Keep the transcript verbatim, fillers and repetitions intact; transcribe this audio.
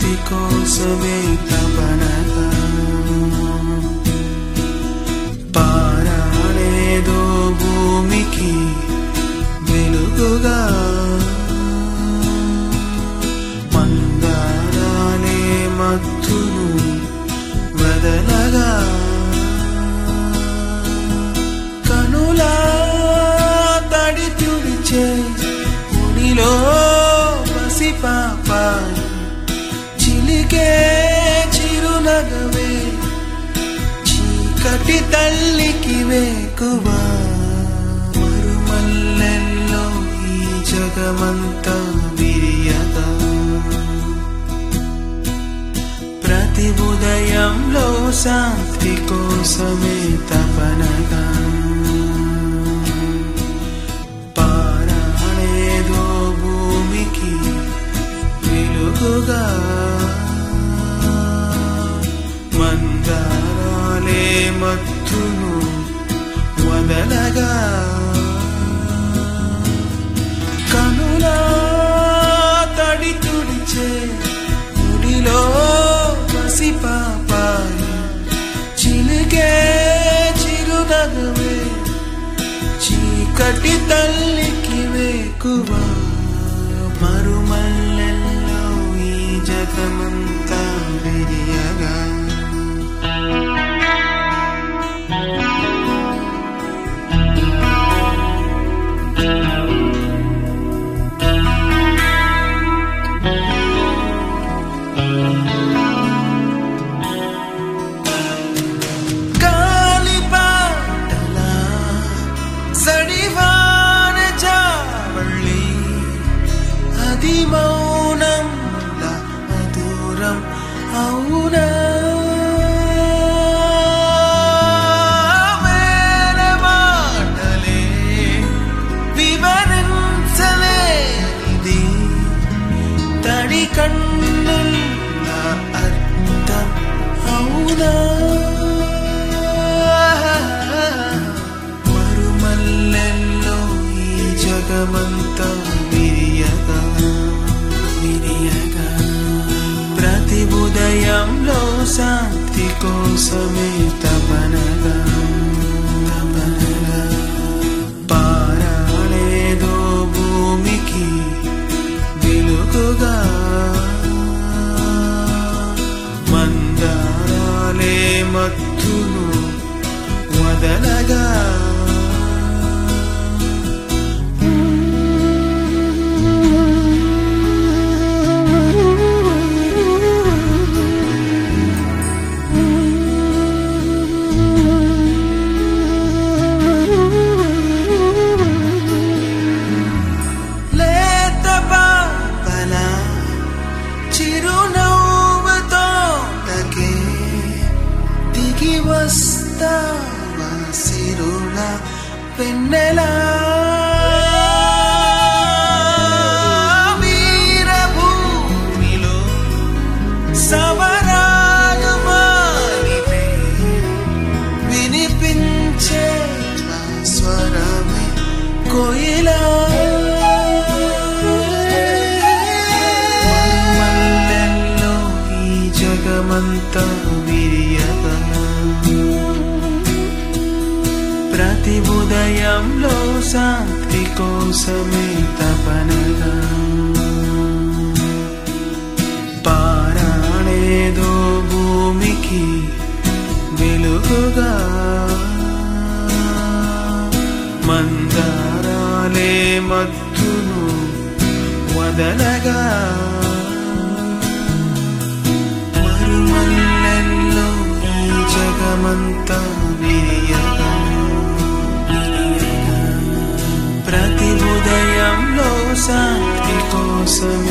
శాంతి కోసమే తపనగా పారాడేదో భూమికి వెలుగుగా మందారాలే మత్తును వదలగా కనులా తడి తుడిచే ఉనిలో పసిపాపాయి చిలికే చిరునగవే చీకటి తల్లికి వేకువా మరుమల్లెల్లో ఈ జగమంతా విరియగా ప్రతి ఉదయంలో శాంతి కోసమే తపనగా పారాడేదో భూమికి వెలుగుగా మందారాలే మత్తును వదలగా కనులా తడి తుడిచే ముడిలో పసిపాపాయి చిలికే చిరునగవే చీకటి తల్లికి వేకువా మరుమల్లెల్లో ఈ జగమంతా విరియగా మౌనం అదూరం అవునా వేల మాటలే వివరించలేనిది తడి కన్నుల అర్థం అవునా మరుమల్లెల్లో ఈ జగమంతా విరియగా ప్రతి ఉదయంలో శాంతి కోసమే తపనగా తపనగా పారాడేదో భూమికి వెలుగుగా మందారాలే మత్తును వదలగా వస్తావా సిరుల వెన్నెలా వీరభూమిలో సవరాలు మారితే వినిపించే నా స్వరమే కోయిలా మరుమల్లెల్లో ఈ జగమంతా విరియగా ప్రతి ఉదయంలో శాంతి కోసమే తపనగా పారాడేదో భూమికి వెలుగుగా మందారాలే మత్తును వదలగా మరుమల్లెల్లో ఈ జగమంతా విరియగా ప్రతి ఉదయంలో శాంతి కోసం